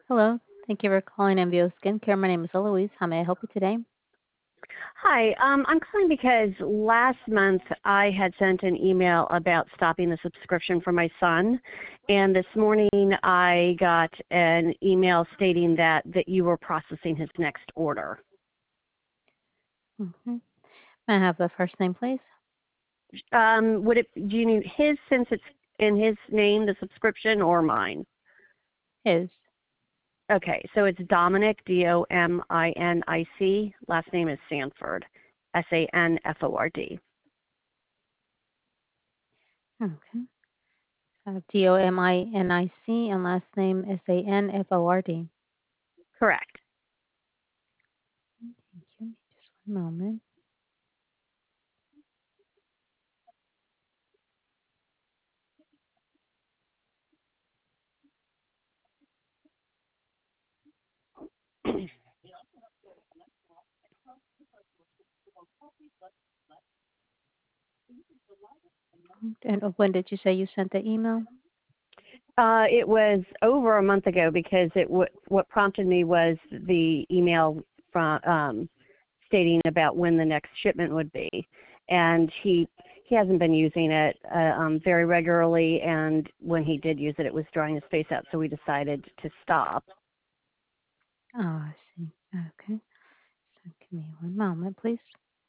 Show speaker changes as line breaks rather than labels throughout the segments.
Hello. Thank you for calling MVO Skincare. My name is Eloise. How may I help you today?
Hi, I'm calling because last month I had sent an email about stopping the subscription for my son, and this morning I got an email stating that you were processing his next order.
Hmm. May I have the first name, please?
Do you need his since it's in his name, the subscription, or mine?
His.
Okay, so it's Dominic, Dominic. Last name is Sanford, Sanford.
Okay. Dominic and last name Sanford.
Correct.
Thank you. Just one moment. And when did you say you sent the email?
It was over a month ago because what prompted me was the email from stating about when the next shipment would be, and he hasn't been using it very regularly, and when he did use it, it was drying his face out, so we decided to stop.
Oh, I see. Okay. So give me one moment, please.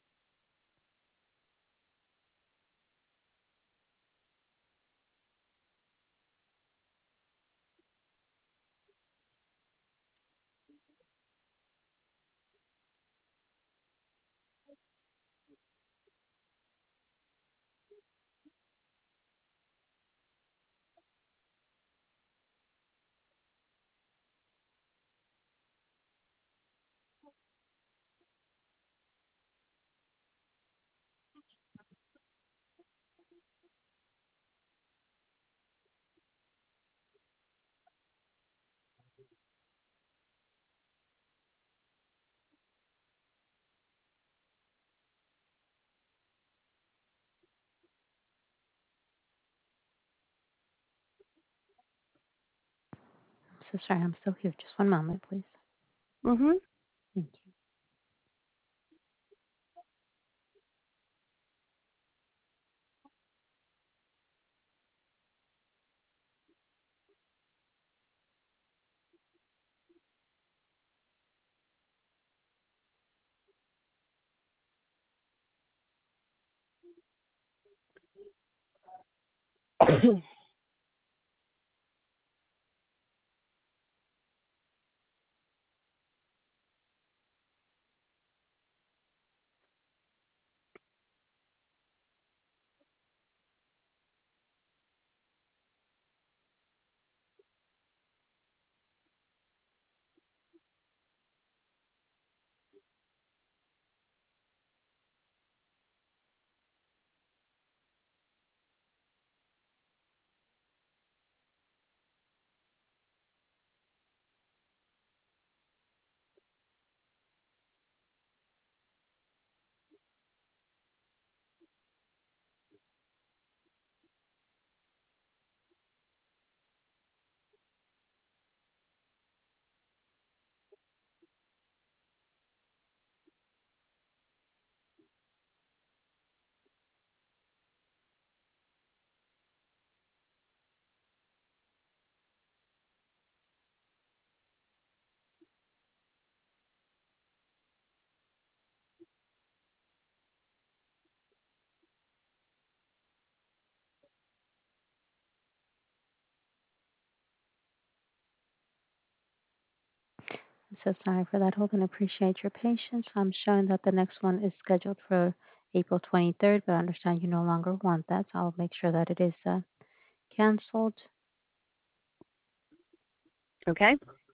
I'm so sorry. I'm still here. Just one moment, please.
Mhm.
Thank I'm so sorry for that hold and appreciate your patience. I'm showing that the next one is scheduled for April 23rd, but I understand you no longer want that, so I'll make sure that it is canceled.
Okay.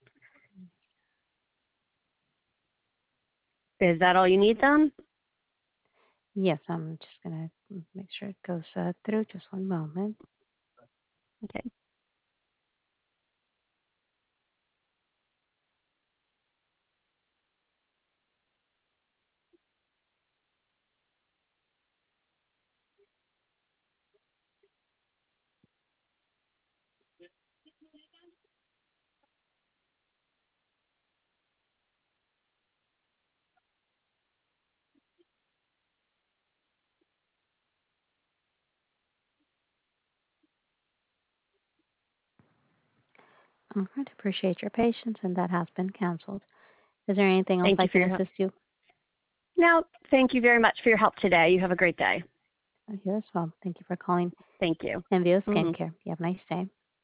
Is that all you need then?
Yes, I'm just going to make sure it goes through. Just one moment.
Okay.
All right. Appreciate your patience, and that has been canceled. Is there anything else
Thank
I
you for
can
your help.
assist you?
Now, thank you very much for your help today. You have a great day.
You as well. Thank you for calling
Thank you.
Envio Skin
Hmm.
Care. You have a nice day.